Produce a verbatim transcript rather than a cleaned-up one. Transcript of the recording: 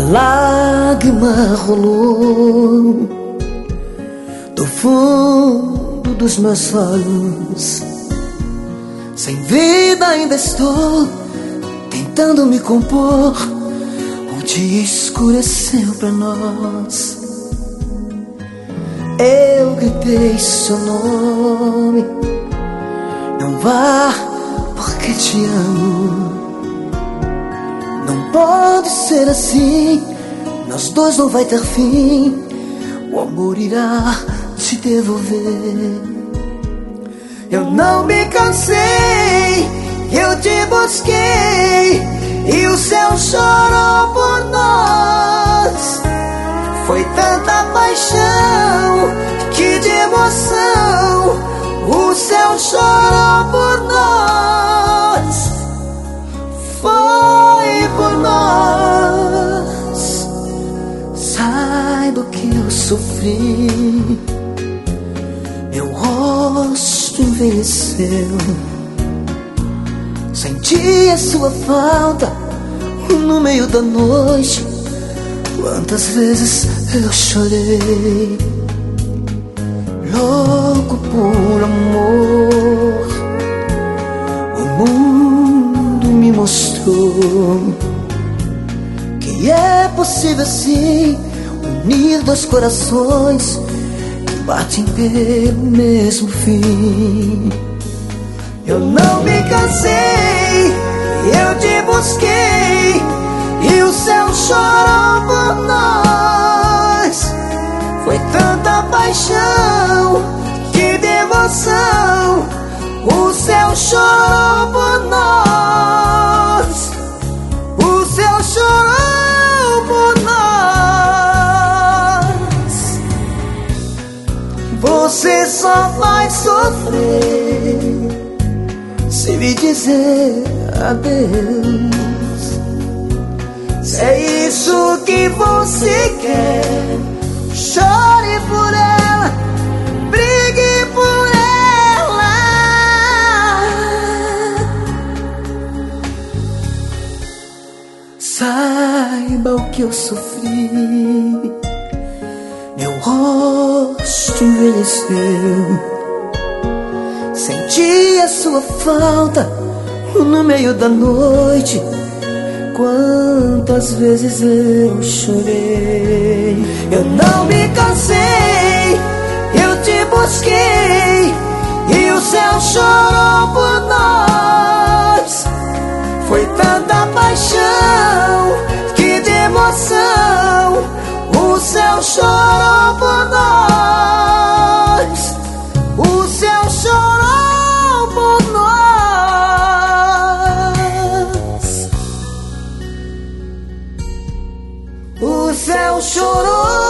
lágrima rolou do fundo dos meus olhos. Sem vida ainda estou tentando me compor. O dia escureceu pra nós. Eu gritei seu nome. Não vá, porque te amo. Não pode ser assim. Nós dois não vai ter fim. O amor irá te devolver. Eu não me cansei, eu te busquei, e o céu chorou por nós. Foi tanta paixão, que de emoção, o céu chorou por nós. Foi por nós. Saiba que eu sofri. Meu rosto envelheceu. Senti a sua falta no meio da noite. Quantas vezes eu chorei, louco por amor. O mundo me mostrou que é possível sim unir dois corações que batem pelo mesmo fim. Eu não me cansei, eu te busquei, e o céu chorou por nós. Foi tanta paixão, que devoção, o céu chorou por nós. O céu chorou por nós. Você só vai sofrer se me dizer adeus. Se é isso que você quer, chore por ela, brigue por ela. Saiba o que eu sofri. Meu rosto envelheceu. Senti a sua falta no meio da noite. Quantas vezes eu chorei. Eu não me cansei, eu te busquei, e o céu chorou por nós. Foi tanta paixão, que de emoção, o céu chorou por nós. O céu chorou por nós. O céu chorou.